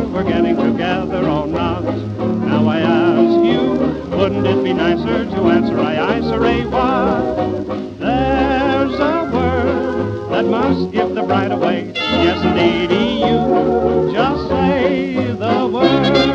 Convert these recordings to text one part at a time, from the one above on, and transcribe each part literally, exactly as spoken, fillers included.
we're getting together or not. Now I ask you, wouldn't it be nicer to answer aye, aye, sirree, what? There's a word that must give the bride away. Yes, indeedy, you just say the word.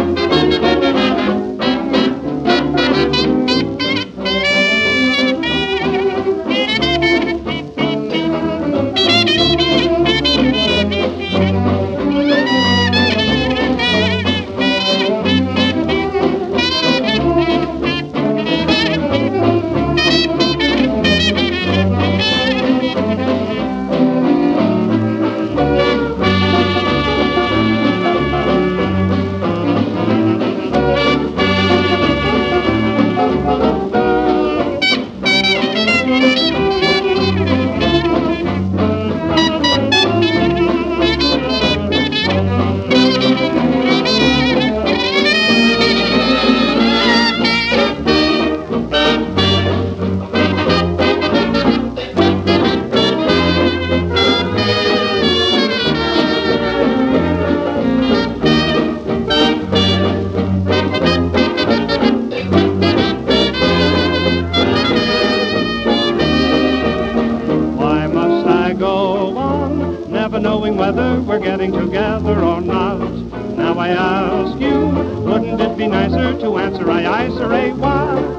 Never knowing whether we're getting together or not. Now I ask you, wouldn't it be nicer to answer aye, aye, sirree, what?